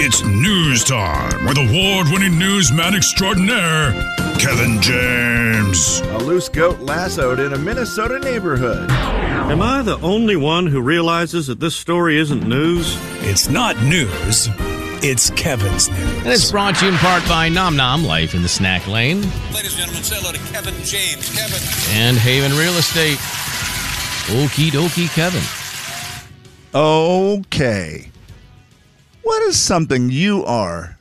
It's news time with award-winning newsman extraordinaire, Kevin James. A loose goat lassoed in a Minnesota neighborhood. Am I the only one who realizes that this story isn't news? It's not news. It's Kevin's news. And it's brought to you in part by Nom Nom Life in the Snack Lane. Ladies and gentlemen, say hello to Kevin James. Kevin. And Haven Real Estate. Okie dokie, Kevin. Okay. What is something you are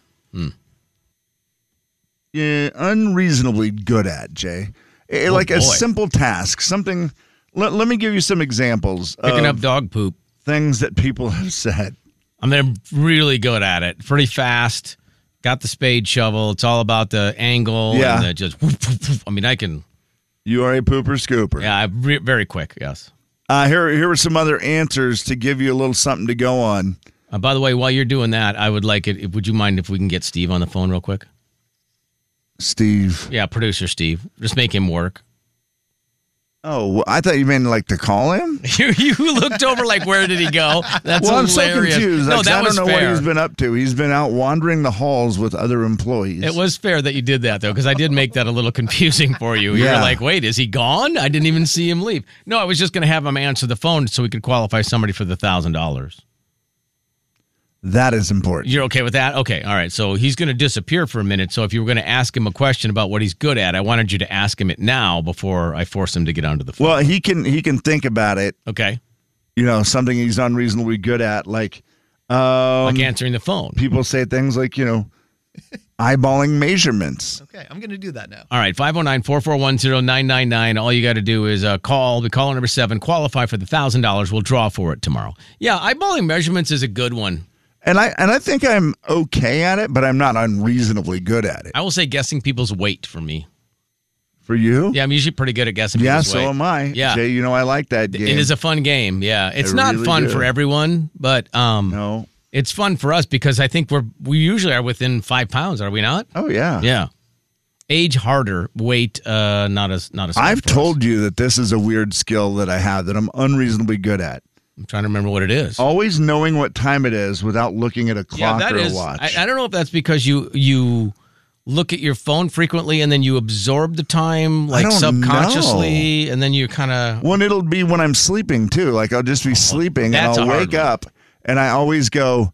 unreasonably good at, Jay? Like a simple task. Something. Let me give you some examples. Picking up dog poop. Things that people have said. I'm really good at it. Pretty fast. Got the spade shovel. It's all about the angle. Yeah. And just, I mean, I can. You are a pooper scooper. Yeah, very quick, yes. Here are some other answers to give you a little something to go on. By the way, while you're doing that, I would like it. Would you mind if we can get Steve on the phone real quick? Steve. Yeah, producer Steve. Just make him work. Oh, I thought you meant like to call him? You looked over like, where did he go? That's well, hilarious. I'm so confused. No, that I was don't know fair. what he's been up to. He's been out wandering the halls with other employees. It was fair that you did that, though, because I did make that a little confusing for you. You were like, wait, is he gone? I didn't even see him leave. No, I was just going to have him answer the phone so we could qualify somebody for the $1,000. That is important. You're okay with that? Okay, all right. So he's going to disappear for a minute. So if you were going to ask him a question about what he's good at, I wanted you to ask him it now before I force him to get onto the phone. Well, he can think about it. Okay. You know, something he's unreasonably good at, like answering the phone. People say things like, eyeballing measurements. Okay, I'm going to do that now. All right, 509-441-0999. All you got to do is call. The caller number 7, qualify for the $1,000. We'll draw for it tomorrow. Yeah, eyeballing measurements is a good one. And I think I'm okay at it, but I'm not unreasonably good at it. I will say guessing people's weight for me. For you? Yeah, I'm usually pretty good at guessing people's weight. Yeah, so am I. Yeah. Jay, I like that game. It is a fun game, yeah. It's not really fun for everyone, but no. It's fun for us because I think we usually are within 5 pounds, are we not? Oh, yeah. Yeah. Age harder, weight not as I've told you that this is a weird skill that I have that I'm unreasonably good at. I'm trying to remember what it is. Always knowing what time it is without looking at a clock or a watch. I don't know if that's because you look at your phone frequently and then you absorb the time subconsciously and then you kind of... Well, it'll be when I'm sleeping too. Like I'll just be sleeping and I'll wake up and I always go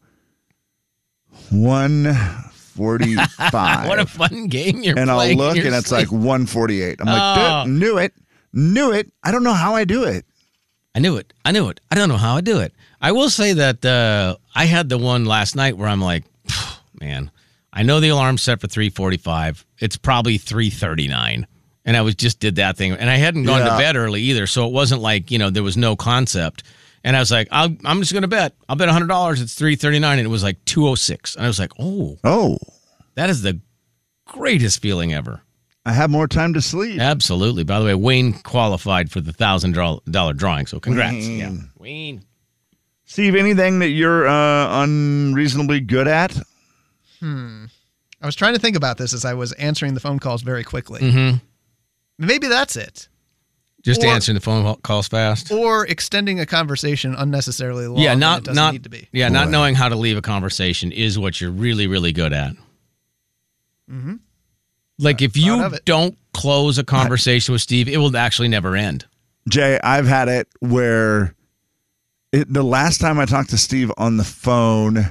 1:45. What a fun game you're playing. And I'll look and it's like 1:48. I'm like, knew it. I don't know how I do it. I knew it. I don't know how I do it. I will say that I had the one last night where I'm like, man, I know the alarm's set for 3:45. It's probably 3:39. And I did that thing. And I hadn't gone to bed early either. So it wasn't like, there was no concept. And I was like, I'm just going to bet. I'll bet $100 it's 3:39. And it was like 2:06. And I was like, oh, that is the greatest feeling ever. I have more time to sleep. Absolutely. By the way, Wayne qualified for the $1,000 drawing, so congrats. Yeah. Wayne. Steve, anything that you're unreasonably good at? I was trying to think about this as I was answering the phone calls very quickly. Mm-hmm. Maybe that's it. Just answering the phone calls fast? Or extending a conversation unnecessarily long when it doesn't need to be. Yeah, not knowing how to leave a conversation is what you're really, really good at. Mm-hmm. Like, if you don't close a conversation with Steve, it will actually never end. Jay, I've had it where the last time I talked to Steve on the phone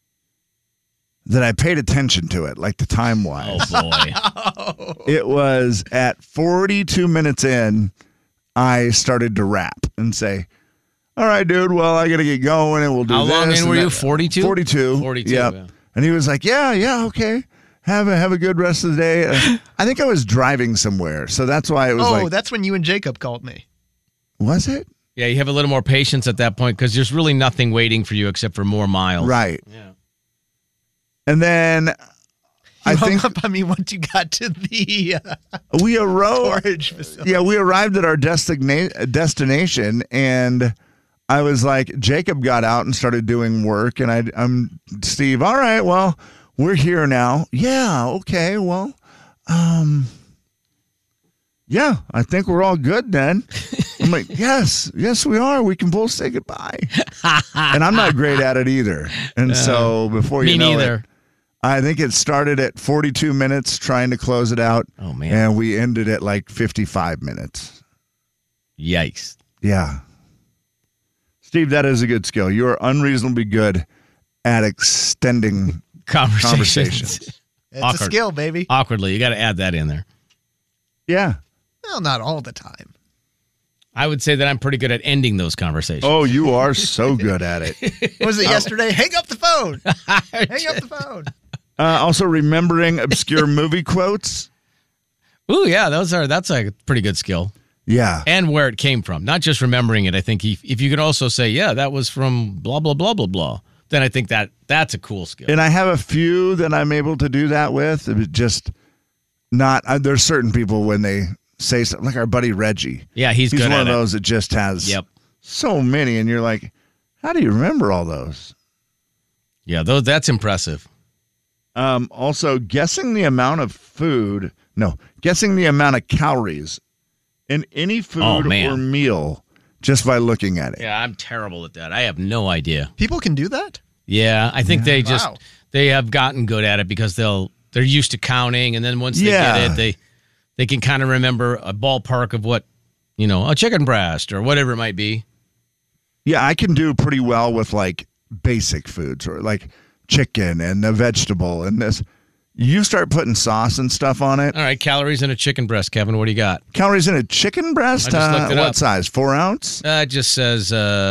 that I paid attention to it, like the time-wise. Oh, boy. It was at 42 minutes in, I started to rap and say, all right, dude, well, I got to get going and we'll do this. How long in were you, 42? 42. 42, yep. yeah. And he was like, yeah, okay. Have a good rest of the day. I think I was driving somewhere, so that's why it was like... Oh, that's when you and Jacob called me. Was it? Yeah, you have a little more patience at that point because there's really nothing waiting for you except for more miles. Right. Yeah. And then... You hung up on me once you got to the storage facility. Yeah, we arrived at our destination, and I was like, Jacob got out and started doing work, and I'm Steve, all right, well... We're here now. Yeah, okay, well, yeah, I think we're all good then. I'm like, yes, we are. We can both say goodbye. And I'm not great at it either. And so before you know it, I think it started at 42 minutes trying to close it out. Oh, man. And we ended at like 55 minutes. Yikes. Yeah. Steve, that is a good skill. You are unreasonably good at extending conversations. It's a skill, baby. Awkwardly. You got to add that in there. Yeah. Well, not all the time. I would say that I'm pretty good at ending those conversations. Oh, you are so good at it. Was it yesterday? Hang up the phone. Hang up the phone. Also remembering obscure movie quotes. Ooh, yeah, that's a pretty good skill. Yeah. And where it came from. Not just remembering it. I think if you could also say, yeah, that was from blah, blah, blah, blah, blah, then I think that's a cool skill. And I have a few that I'm able to do that with. It was just not, there's certain people when they say something, like our buddy Reggie. Yeah, he's good at it. He's one of those that just has so many, and you're like, how do you remember all those? Yeah, that's impressive. Also, guessing the amount of calories in any food or meal just by looking at it. Yeah, I'm terrible at that. I have no idea. People can do that? Yeah, I think they have gotten good at it because they're used to counting, and then once they get it, they can kind of remember a ballpark of what, a chicken breast or whatever it might be. Yeah, I can do pretty well with like basic foods or like chicken and a vegetable and this. You start putting sauce and stuff on it. All right, calories in a chicken breast, Kevin. What do you got? Calories in a chicken breast? I just looked it what up. Size? 4 ounce? It just says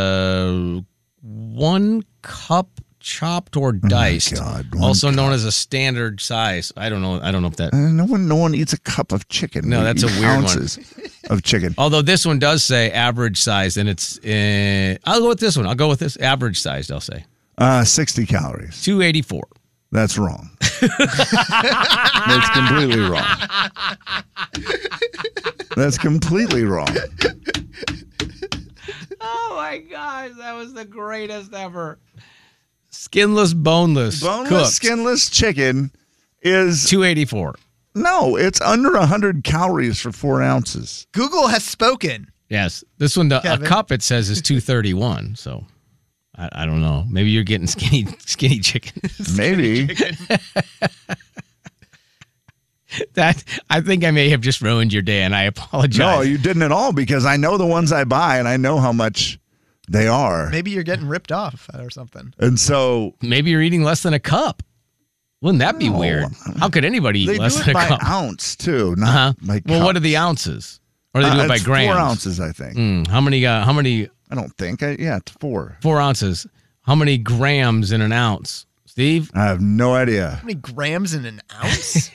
1 cup chopped or diced, also known as a standard size. I don't know if that. No one eats a cup of chicken. No, that's a weird one. Of chicken. Although this one does say average size, and it's. I'll go with this one. I'll go with this average sized. I'll say 60 calories. 284. That's wrong. That's completely wrong. That's completely wrong. Oh my gosh, that was the greatest ever. Skinless, boneless, cooked. Skinless chicken is 284. No, it's under 100 calories for 4 ounces. Google has spoken. Yes, this one, a cup it says is 231. So. I don't know. Maybe you're getting skinny chicken. Maybe. I think I may have just ruined your day, and I apologize. No, you didn't at all, because I know the ones I buy, and I know how much they are. Maybe you're getting ripped off or something. And so maybe you're eating less than a cup. Wouldn't that be weird? How could anybody eat less than a cup? They do it by ounce too, not by cups. Well, what are the ounces? Or do they do it by grams? 4 ounces, I think. How many? I don't think. It's 4. 4 ounces. How many grams in an ounce, Steve? I have no idea. How many grams in an ounce?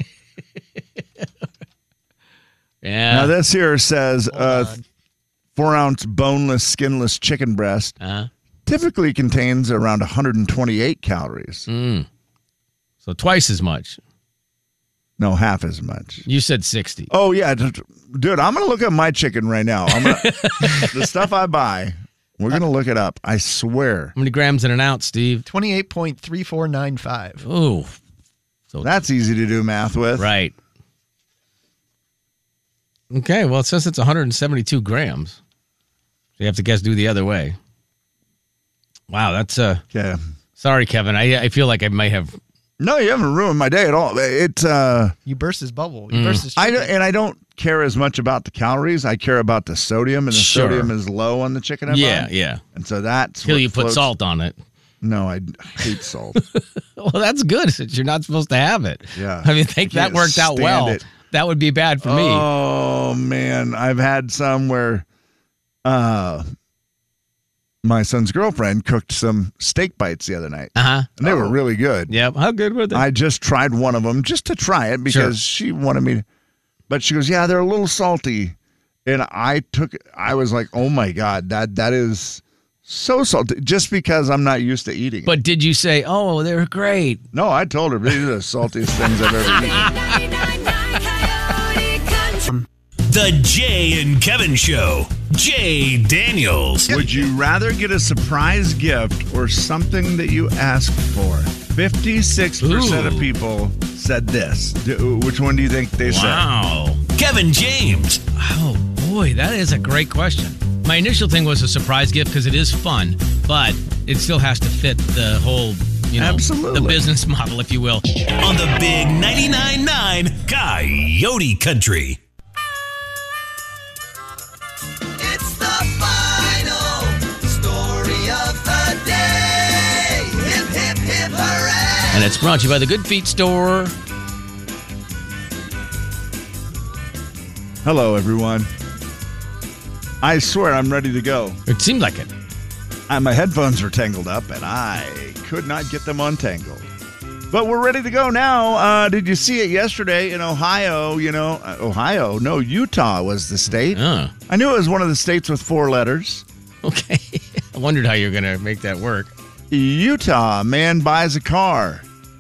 Yeah. Now this here says 4 ounce boneless, skinless chicken breast typically contains around 128 calories. So twice as much. No, half as much. You said 60. Oh, yeah. Dude, I'm going to look up my chicken right now. The stuff I buy, we're going to look it up. I swear. How many grams in an ounce, Steve? 28.3495. Oh. So that's easy to do math with. Right. Okay, well, it says it's 172 grams. So you have to do the other way. Wow, that's... Okay. Sorry, Kevin. I feel like I might have... No, you haven't ruined my day at all. It's you burst his bubble. You burst his chicken. I don't care as much about the calories. I care about the sodium, and the sodium is low on the chicken I buy. Yeah. And so that's until you put salt on it. No, I hate salt. Well, that's good since you're not supposed to have it. Yeah. I mean, think that worked out well. That would be bad for me. Oh man, I've had some where my son's girlfriend cooked some steak bites the other night. And they were really good. Yep. How good were they? I just tried one of them just to try it because she wanted me to. But she goes, yeah, they're a little salty. And I was like, oh my God, that is so salty. Just because I'm not used to eating it. But did you say, oh, they're great? No, I told her, these are the saltiest things I've ever eaten. The Jay and Kevin Show. Jay Daniels. Would you rather get a surprise gift or something that you asked for? 56% of people said this. Which one do you think they said? Wow. Kevin James. Oh, boy, that is a great question. My initial thing was a surprise gift because it is fun, but it still has to fit the whole, Absolutely. the business model, if you will. On the big 99.9 Coyote Country. It's the final story of the day. Hip, hip, hip, hooray! And it's brought to you by the Good Feet Store. Hello, everyone. I swear I'm ready to go. It seemed like it. My headphones are tangled up, and I could not get them untangled. But we're ready to go now. Did you see it yesterday in Ohio? Utah was the state. Oh. I knew it was one of the states with 4 letters. Okay. I wondered how you were going to make that work. Utah, man buys a car.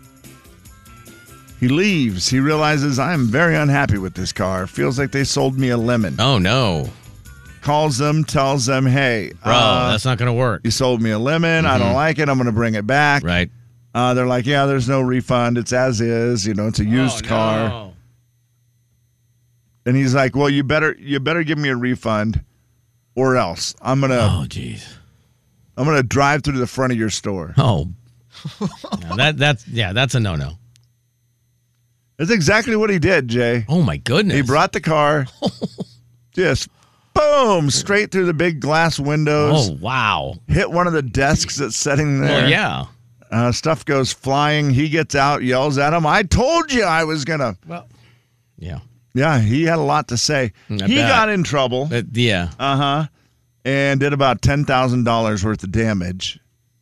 He leaves. He realizes, I'm very unhappy with this car. Feels like they sold me a lemon. Oh, no. Calls them, tells them, hey. Bro, that's not going to work. You sold me a lemon. I don't like it. I'm going to bring it back. Right. They're like, yeah, there's no refund. It's as is. It's a used car. No. And he's like, well, you better give me a refund or else I'm going to drive through the front of your store. Oh. No, that's a no-no. That's exactly what he did, Jay. Oh, my goodness. He brought the car, just boom, straight through the big glass windows. Oh, wow. Hit one of the desks that's sitting there. Well, yeah. Stuff goes flying. He gets out, yells at him. I told you I was going to. Well, yeah. Yeah, he had a lot to say. He got in trouble. Yeah. Uh-huh. And did about $10,000 worth of damage.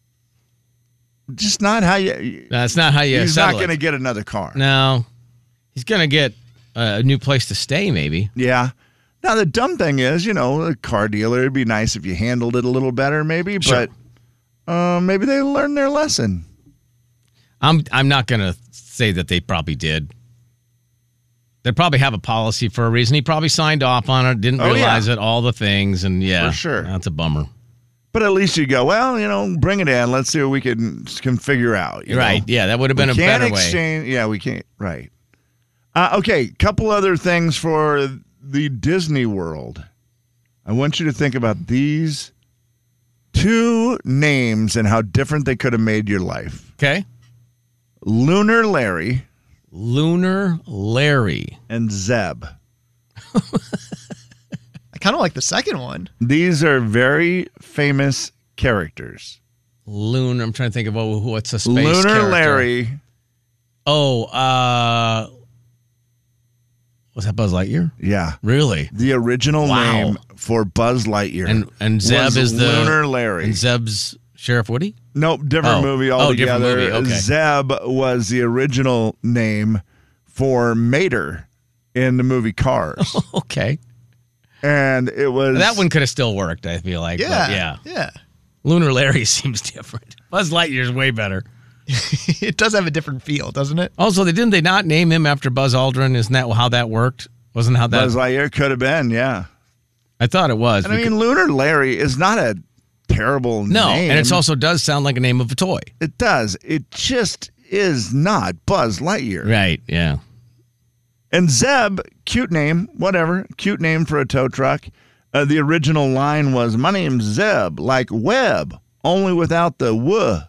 Just not how you. That's not how you. He's not going to get another car. No. He's going to get a new place to stay, maybe. Yeah. Now, the dumb thing is, a car dealer, it'd be nice if you handled it a little better, maybe. Sure. But maybe they learned their lesson. I'm not going to say that they probably did. They probably have a policy for a reason. He probably signed off on it, didn't realize it, all the things, and For sure. That's a bummer. But at least you go, well, bring it in. Let's see what we can figure out. Right. Yeah, that would have been a better way. Yeah, we can't. Right. Okay, couple other things for the Disney World. I want you to think about these 2 names and how different they could have made your life. Okay. Lunar Larry. Lunar Larry. And Zeb. I kind of like the second one. These are very famous characters. Lunar. I'm trying to think of what's a space Lunar character. Larry. Oh, was that Buzz Lightyear? Yeah. Really? The original name for Buzz Lightyear. And Zeb is the Lunar Larry. And Zeb's Sheriff Woody? Nope, different movie altogether. Different movie. Okay. Zeb was the original name for Mater in the movie Cars. Okay. And it was... That one could have still worked, I feel like. Yeah. But yeah. Lunar Larry seems different. Buzz Lightyear's way better. It does have a different feel, doesn't it? Also, didn't they not name him after Buzz Aldrin? Isn't that how that worked? Wasn't how that... Buzz Lightyear could have been, yeah. I thought it was. And I mean, Lunar Larry is not a terrible name. No, and it also does sound like a name of a toy. It does. It just is not Buzz Lightyear. Right, yeah. And Zeb, cute name, whatever. Cute name for a tow truck. The original line was, my name's Zeb, like Webb, only without the wuh.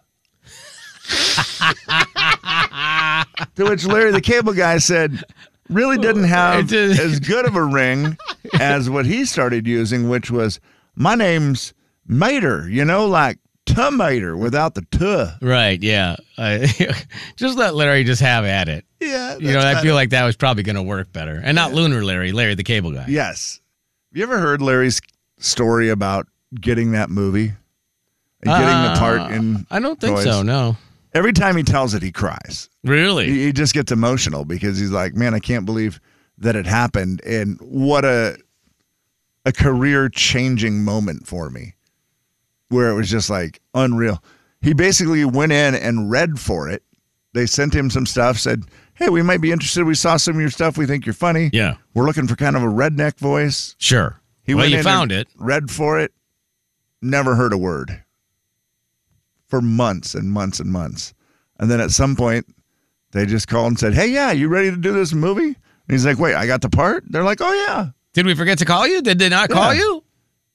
To which Larry the Cable Guy said, really didn't have as good of a ring as what he started using, which was, my name's Mater, like tomato without the tuh. Right, yeah. Just let Larry just have at it. Yeah. I feel like that was probably going to work better. And not Lunar Larry, Larry the Cable Guy. Yes. Have you ever heard Larry's story about getting that movie? And getting the part in I don't think Toys? so, no. Every time he tells it, he cries. Really? He just gets emotional because he's like, man, I can't believe that it happened. And what a career-changing moment for me, where it was just like unreal. He basically went in and read for it. They sent him some stuff, said, hey, we might be interested. We saw some of your stuff. We think you're funny. Yeah. We're looking for kind of a redneck voice. Sure. He went in found and it. Read for it. Never heard a word. For months and months and months. And then at some point, they just called and said, hey, yeah, you ready to do this movie? And he's like, wait, I got the part? They're like, oh, yeah. Did we forget to call you? Did they not call you?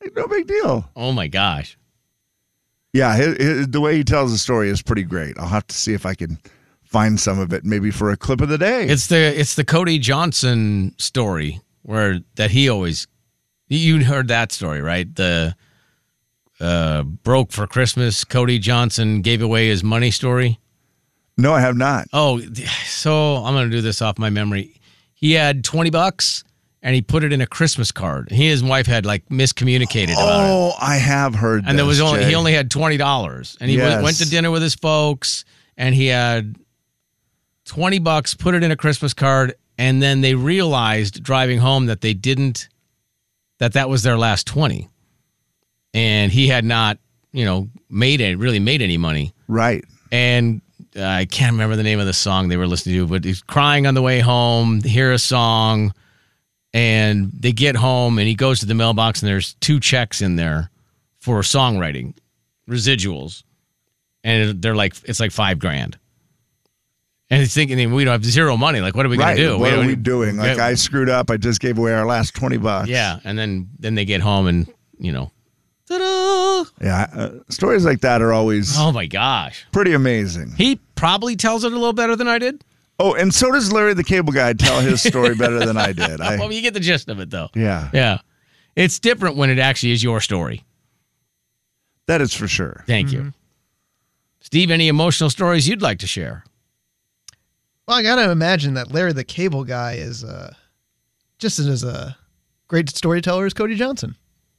No big deal. Oh my gosh. Yeah, the way he tells the story is pretty great. I'll have to see if I can find some of it, maybe for a clip of the day. It's the Cody Johnson story that he always. You heard that story, right? The broke for Christmas. Cody Johnson gave away his money story. No, I have not. Oh, so I'm going to do this off my memory. He had $20 and he put it in a Christmas card. He and his wife had like miscommunicated about it. Oh, I have heard And this, he only had $20. And he went to dinner with his folks and he had $20, put it in a Christmas card, and then they realized driving home that that was their last 20. And he had not, made any money. Right. And I can't remember the name of the song they were listening to, but he's crying on the way home, hear a song, and they get home and he goes to the mailbox and there's 2 checks in there for songwriting, residuals. And it's like $5,000. And he's thinking, we don't have zero money. Like, what are we going to do? What are we doing? Like, I screwed up. I just gave away our last $20. Yeah. And then they get home and, ta-da! Yeah. Stories like that are always oh my gosh, pretty amazing. He probably tells it a little better than I did. Oh, and so does Larry the Cable Guy tell his story better than I did. Well, you get the gist of it, though. Yeah. Yeah. It's different when it actually is your story. That is for sure. Thank you. Steve, any emotional stories you'd like to share? Well, I got to imagine that Larry the Cable Guy is just as a great storyteller as Cody Johnson.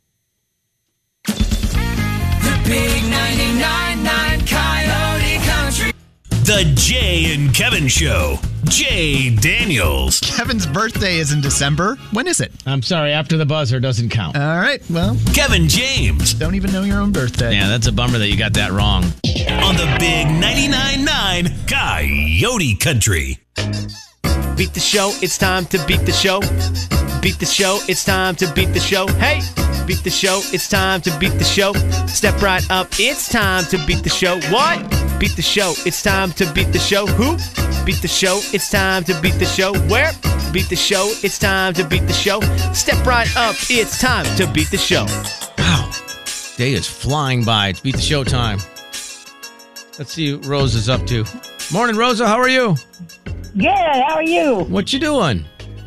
The big 99.9 Coyote Country. The Jay and Kevin Show. Jay Daniels. Kevin's birthday is in December. When is it? I'm sorry, after the buzzer doesn't count. All right, well. Kevin James. Don't even know your own birthday. Yeah, that's a bummer that you got that wrong. On the big 99.9 Coyote Country. Beat the show, it's time to beat the show. Beat the show, it's time to beat the show. Hey! Beat the show, it's time to beat the show. Step right up, it's time to beat the show. What? Beat the show, it's time to beat the show. Who? Beat the show, it's time to beat the show. Where? Beat the show, it's time to beat the show. Step right up, it's time to beat the show. Wow. Day is flying by. It's beat the show time. Let's see what Rosa's up to. Morning, Rosa. How are you? Good. How are you? What you doing?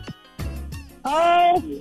Oh,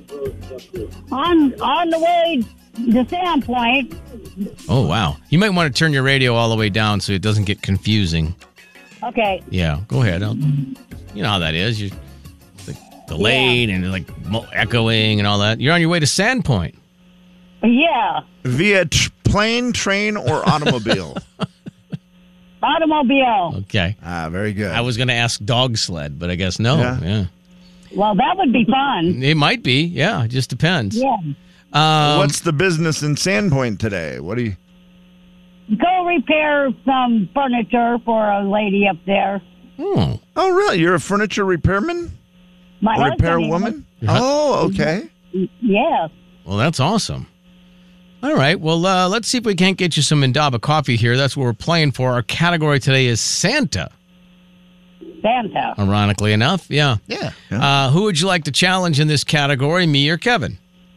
on the way to Sandpoint. Oh, wow. You might want to turn your radio all the way down so it doesn't get confusing. Okay. Yeah, go ahead. You know how that is. You're like delayed and like echoing and all that. You're on your way to Sandpoint. Yeah. Via plane, train, or automobile? Automobile. Okay. Very good. I was going to ask dog sled, but I guess no. Yeah. Well, that would be fun. It might be. Yeah, it just depends. Yeah. What's the business in Sandpoint today? What do you... Go repair some furniture for a lady up there. Oh, really? You're a furniture repairman? My a repair husband is. woman? Oh, okay. Yeah. Well, that's awesome. All right. Well, let's see if we can't get you some Indaba coffee here. That's what we're playing for. Our category today is Santa. Santa. Ironically enough, yeah. Yeah. Who would you like to challenge in this category, me or Kevin?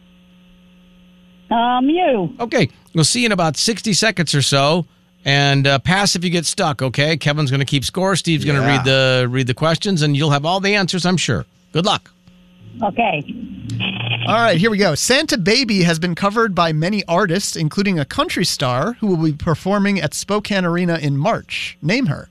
You. Okay. We'll see you in about 60 seconds or so. And pass if you get stuck, okay? Kevin's going to keep score. Steve's going to read the questions, and you'll have all the answers, I'm sure. Good luck. Okay. All right, here we go. Santa Baby has been covered by many artists, including a country star who will be performing at Spokane Arena in March. Name her.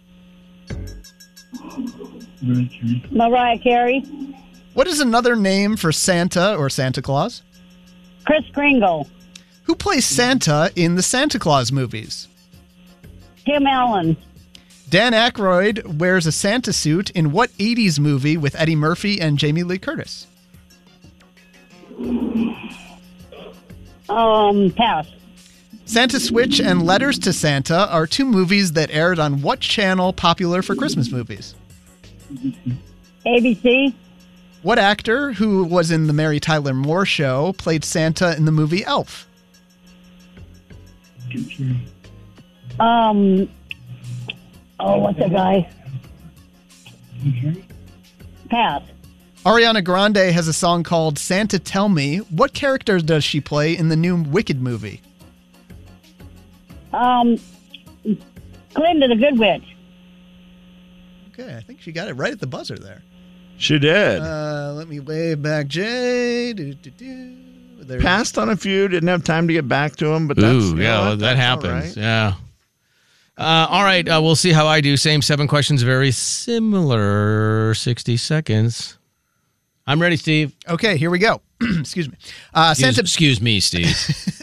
Mariah Carey. What is another name for Santa or Santa Claus? Kris Kringle. Who plays Santa in the Santa Claus movies? Tim Allen. Dan Aykroyd wears a Santa suit in what 80s movie with Eddie Murphy and Jamie Lee Curtis? Pass. Santa Switch and Letters to Santa are 2 movies that aired on what channel popular for Christmas movies? ABC. What actor who was in the Mary Tyler Moore Show played Santa in the movie Elf? What's the guy? Pass. Ariana Grande has a song called Santa Tell Me. What character does she play in the new Wicked movie? Glinda the Good Witch. Okay, I think she got it right at the buzzer there. She did. Let me wave back, Jay. There Passed on a few, didn't have time to get back to them, but that's, Ooh, yeah, that that's happens. all right. Yeah. All right, we'll see how I do. Same 7 questions, very similar. 60 seconds. I'm ready, Steve. Okay, here we go. Excuse me. Excuse me, Steve.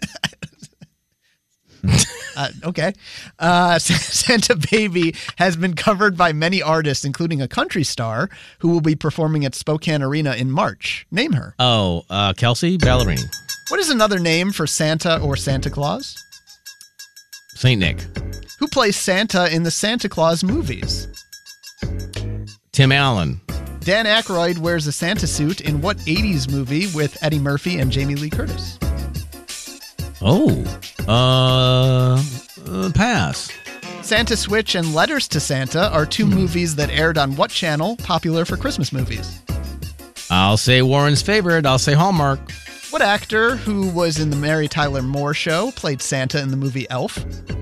Okay. Santa Baby has been covered by many artists, including a country star who will be performing at Spokane Arena in March. Name her. Oh, Kelsey Ballerini. What is another name for Santa or Santa Claus? St. Nick. Who plays Santa in the Santa Claus movies? Tim Allen. Dan Aykroyd wears a Santa suit in what 80s movie with Eddie Murphy and Jamie Lee Curtis? Oh, pass. Santa Switch and Letters to Santa are 2 movies that aired on what channel, popular for Christmas movies? I'll say Warren's favorite. I'll say Hallmark. What actor who was in the Mary Tyler Moore Show played Santa in the movie Elf?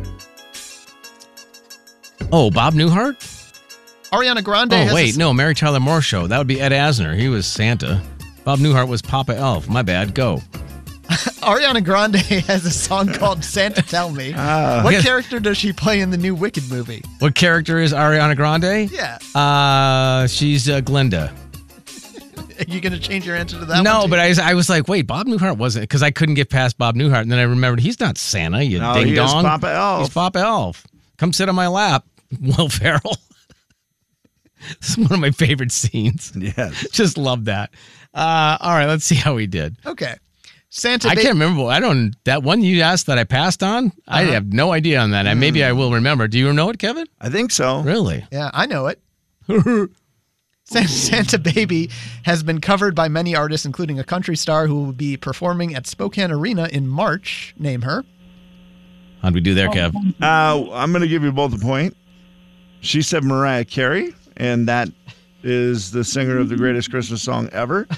Oh, Bob Newhart? Ariana Grande Oh, has wait, no, Mary Tyler Moore Show. That would be Ed Asner. He was Santa. Bob Newhart was Papa Elf. My bad. Go. Ariana Grande has a song called Santa Tell Me. What character does she play in the new Wicked movie? What character is Ariana Grande? Yeah. She's Glinda. Are you going to change your answer to that one? No, but I was like, wait, Bob Newhart wasn't, because I couldn't get past Bob Newhart. And then I remembered he's not Santa, you No, ding he is dong. Papa Elf. He's Papa Elf. Come sit on my lap, Will Ferrell. This is one of my favorite scenes. Yes. Just love that. All right, let's see how he did. Okay. Santa I can't remember. That one you asked that I passed on. I have no idea on that. Maybe I will remember. Do you know it, Kevin? I think so. Really? Yeah, I know it. Santa Baby has been covered by many artists, including a country star who will be performing at Spokane Arena in March. Name her. How'd we do there, Kev? I'm going to give you both a point. She said Mariah Carey, and that is the singer of the greatest Christmas song ever.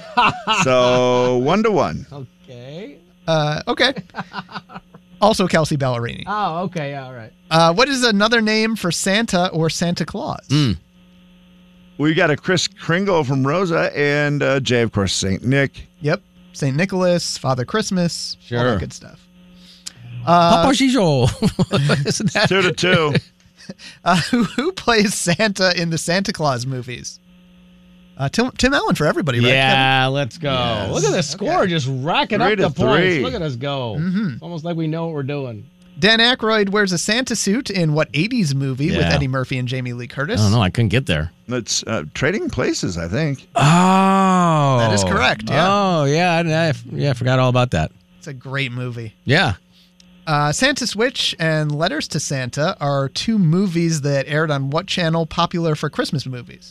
So 1-1. Okay. Okay. Also Kelsey Ballerini. Oh, okay. All right. What is another name for Santa or Santa Claus? We got a Chris Kringle from Rosa, and Jay, of course, St. Nick. Yep. St. Nicholas, Father Christmas, all Sure. that good stuff. Papa Gijo. Isn't that 2-2. Who plays Santa in the Santa Claus movies? Tim Allen for everybody, right? Yeah, let's go. Yes. Look at the score, just racking up 3-3. the points. Look at us go. It's almost like we know what we're doing. Dan Aykroyd wears a Santa suit in what 80s movie with Yeah. Eddie Murphy and Jamie Lee Curtis? I don't know. I couldn't get there. It's Trading Places, I think. Oh. That is correct, yeah. Oh, yeah. I forgot all about that. It's a great movie. Yeah. Santa Switch and Letters to Santa are 2 movies that aired on what channel, popular for Christmas movies?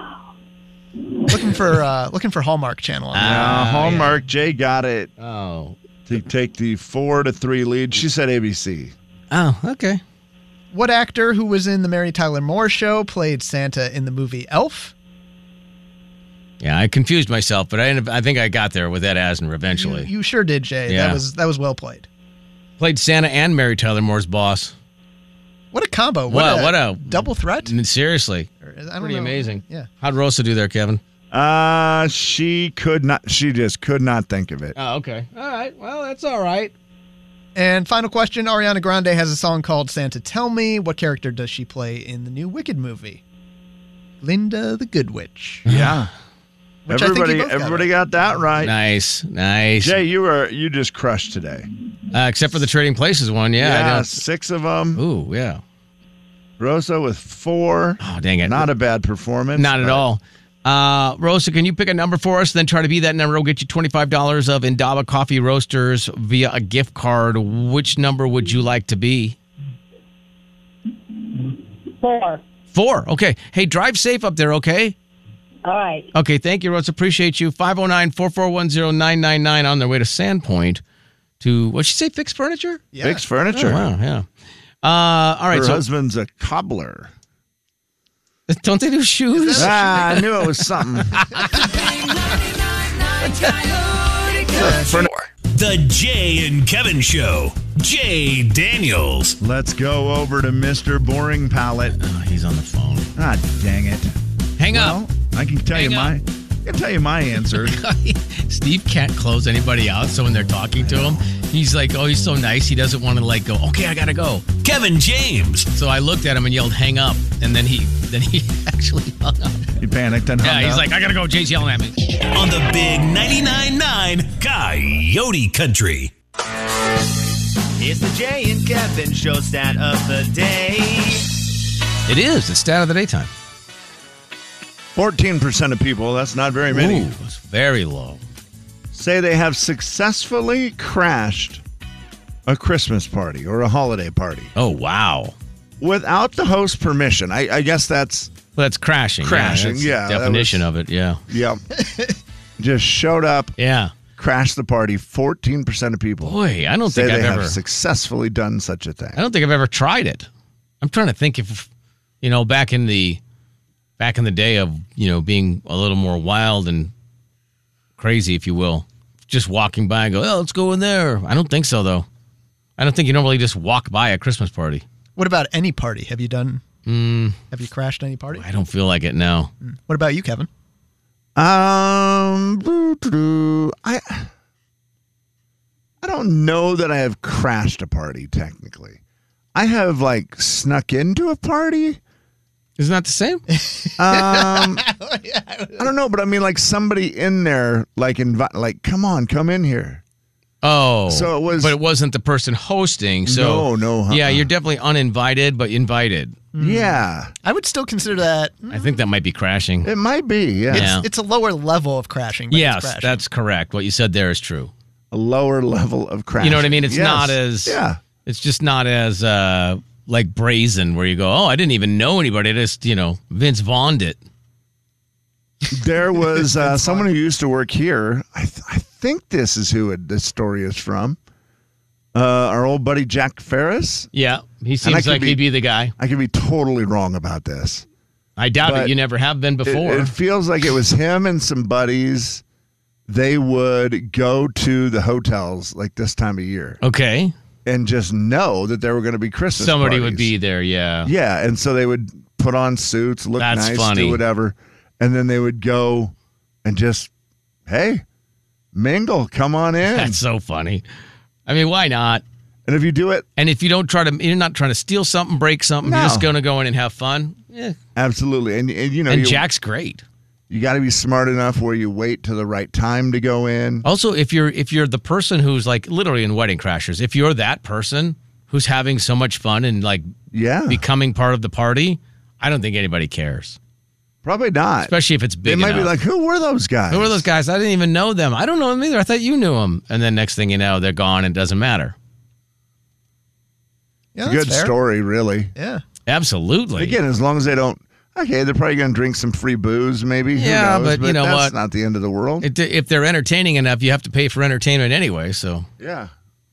Looking for Hallmark Channel. Hallmark. Jay got it Oh. to take the 4-3 lead. She said ABC. Oh, okay. What actor who was in the Mary Tyler Moore Show played Santa in the movie Elf? Yeah, I confused myself, but I think I got there with Ed Asner eventually. You sure did, Jay. Yeah. That was well played. Played Santa and Mary Tyler Moore's boss. What a combo! Wow, what a double threat! I mean, seriously, I don't pretty know. amazing. Yeah. How'd Rosa do there, Kevin? She could not. She just could not think of it. Oh, okay. All right. Well, that's all right. And final question: Ariana Grande has a song called "Santa Tell Me." What character does she play in the new Wicked movie? Glinda the Good Witch. Yeah. Which I think you both Everybody got that right. Nice. Jay, you just crushed today. Except for the Trading Places one, yeah. I know. 6 of them. Ooh, yeah. Rosa with 4. Oh, dang it. Not a bad performance. Not at all. Rosa, can you pick a number for us, then try to be that number? We'll get you $25 of Indaba Coffee Roasters via a gift card. Which number would you like to be? 4. 4. Okay. Hey, drive safe up there, okay? All right. Okay, thank you, Rosa. Appreciate you. 509-441-0999 on their way to Sandpoint to, what'd she say, fix furniture? Yeah. Fix furniture. Oh, wow, yeah. All right. Her So husband's a cobbler. Don't they do shoes? I knew it was something. The Jay and Kevin Show. Jay Daniels. Let's go over to Mr. Boring Palette. Oh, he's on the phone. Ah, dang it. Hang up. I can tell you Hang my answer. Steve can't close anybody out, so when they're talking to him, he's like, oh, he's so nice. He doesn't want to like go, okay, I got to go. Kevin James. So I looked at him and yelled, hang up. And then he actually hung up. He panicked and hung Yeah, he's up. like, I got to go. Jay's yelling at me. On the big 99.9 Coyote Country. It's the Jay and Kevin Show stat of the day. It is. It's stat of the daytime. 14% of people, that's not very many, Ooh, it's very low. say they have successfully crashed a Christmas party or a holiday party Oh, wow. without the host's permission. I guess that's, Well, that's crashing. Crashing, that's yeah, the that definition was- of it, yeah. yep. Just showed up, Yeah. crashed the party. 14% of people Boy, I don't say think they I've have ever... successfully done such a thing. I don't think I've ever tried it. I'm trying to think if, back in the day of, being a little more wild and crazy, if you will, just walking by and go, oh, let's go in there. I don't think so, though. I don't think you normally just walk by a Christmas party. What about any party? Have you done? Have you crashed any party? I don't feel like it now. What about you, Kevin? I don't know that I have crashed a party technically. I have like snuck into a party. Isn't that the same? I don't know, but I mean like somebody in there like come in here. Oh. So it was, but it wasn't the person hosting. So no. Yeah, you're definitely uninvited, but invited. Yeah. I would still consider that. I think that might be crashing. It might be, yeah. Yeah. It's a lower level of crashing. But it's Yes, crashing. that's correct. What you said there is true. A lower level of crashing. You know what I mean? It's Yes. not as It's just not as like brazen where you go, oh, I didn't even know anybody. I just, Vince Vaughn'd it. There was someone who used to work here. I think this is who this story is from. Our old buddy Jack Ferris. Yeah, he seems like he'd be the guy. I could be totally wrong about this. I doubt But it. You never have been before. It feels like it was him and some buddies. They would go to the hotels like this time of year. Okay. And just know that there were going to be Christmas Somebody parties. would be there, yeah. Yeah, and so they would put on suits, look That's nice, funny. do whatever, and then they would go and just, hey, mingle, come on in. That's so funny. I mean, why not? And if you do it, and if you don't you're not trying to steal something, break something, you're just going to go in and have fun. Yeah. Absolutely. And And Jack's great. You got to be smart enough where you wait to the right time to go in. Also, if you're the person who's like literally in Wedding Crashers, if you're that person who's having so much fun and like becoming part of the party, I don't think anybody cares. Probably not. Especially if it's big They might enough. be like, who were those guys? Who were those guys? I didn't even know them. I don't know them either. I thought you knew them. And then next thing you know, they're gone and it doesn't matter. Yeah, It's a good story, really. Yeah. Absolutely. Again, as long as they don't, okay, they're probably going to drink some free booze, maybe. Who Yeah, knows? but you know that's what? not the end of the world. If they're entertaining enough, you have to pay for entertainment anyway. So Yeah.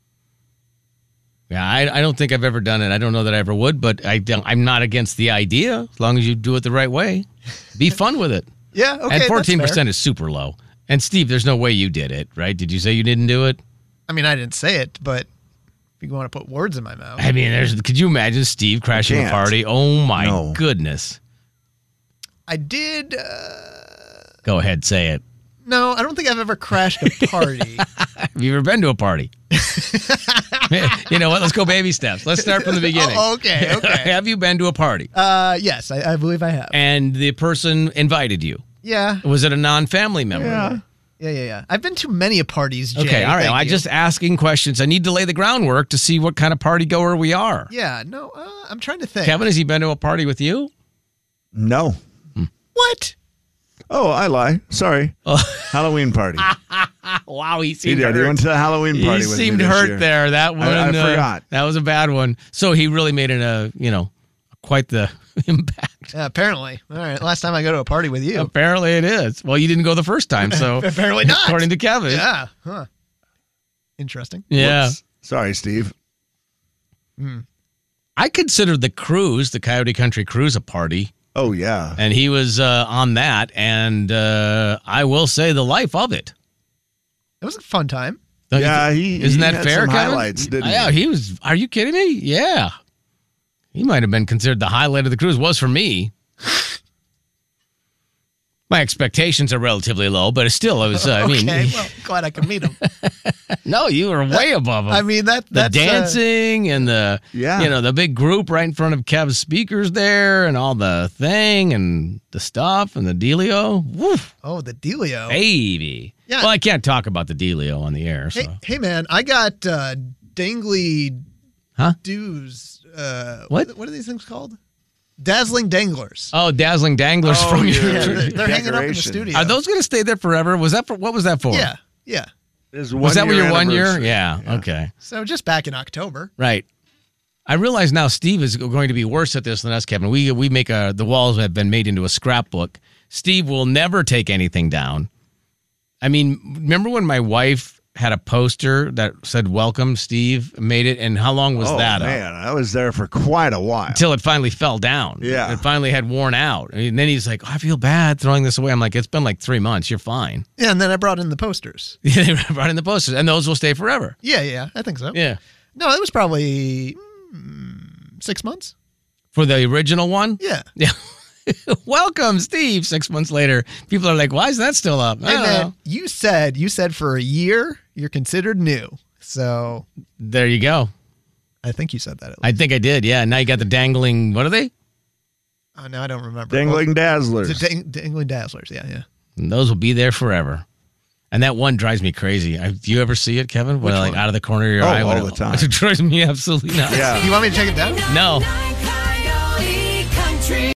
yeah, I don't think I've ever done it. I don't know that I ever would, but I'm not against the idea as long as you do it the right way. Be fun with it. Yeah, okay. And that's 14% fair. is super low. And Steve, there's no way you did it, right? Did you say you didn't do it? I mean, I didn't say it, but if you want to put words in my mouth. I mean, could you imagine Steve crashing a can't. party? Oh my No. goodness. I did. Go ahead, say it. No, I don't think I've ever crashed a party. Have you ever been to a party? You know what? Let's go baby steps. Let's start from the beginning. Oh, okay. Have you been to a party? Yes, I believe I have. And the person invited you? Yeah. Was it a non-family member? Yeah. I've been to many parties, Jay. Okay, all right. Thank I'm you. just asking questions. I need to lay the groundwork to see what kind of party goer we are. Yeah, no, I'm trying to think. Kevin, has he been to a party with you? No. What? Oh, I lie. Sorry. Halloween party. Wow, he He seemed did. He hurt. went to the Halloween party He with seemed me this hurt year. there. That one, I forgot. That was a bad one. So he really made it quite the impact. Yeah, apparently. All right, last time I go to a party with you. Apparently it is. Well, you didn't go the first time, so Apparently not. according to Kevin. Yeah. Huh. Interesting. Yeah. Whoops. Sorry, Steve. I consider the cruise, the Coyote Country cruise, a party. Oh, yeah. And he was on that, and I will say the life of it. It was a fun time. Yeah, isn't that had fair, some Kevin? highlights, didn't he? Yeah, he was. Are you kidding me? Yeah. He might have been considered the highlight of the cruise. Was for me. My expectations are relatively low, but still, it was. I mean, well, glad I could meet him. no, you were way above him. I mean, that's the dancing and the the big group right in front of Kev's speakers there, and all the thing and the stuff and the dealio. Woof. Oh, the dealio, baby. Yeah. Well, I can't talk about the dealio on the air. So. Hey, man, I got dangly dues. What are these things called? Dazzling danglers. Oh, dazzling danglers from your. Yeah, they're hanging up in the studio. Are those going to stay there forever? Was that for what was that for? Yeah. Was that your 1 year? Yeah. Okay. So just back in October. Right. I realize now Steve is going to be worse at this than us, Kevin. We make the walls have been made into a scrapbook. Steve will never take anything down. I mean, remember when my wife had a poster that said "Welcome, Steve" made it, and how long was that? Man, I was there for quite a while until it finally fell down. Yeah, it finally had worn out, and then he's like, "I feel bad throwing this away." I'm like, "It's been like 3 months. You're fine." Yeah, and then I brought in the posters. Yeah, they brought in the posters, and those will stay forever. Yeah, I think so. Yeah. No, it was probably 6 months for the original one. Yeah. Welcome, Steve. 6 months later, people are like, "Why is that still up?" I don't know. You said for a year you're considered new. So there you go. I think you said that. At least. I think I did. Yeah. Now you got the dangling. What are they? Oh no, I don't remember. Dangling dazzlers. Dangling dazzlers. Yeah. And those will be there forever. And that one drives me crazy. Do you ever see it, Kevin? Where like out of the corner of your eye? All the time. It drives me absolutely nuts. Yeah. You want me to check it down? No.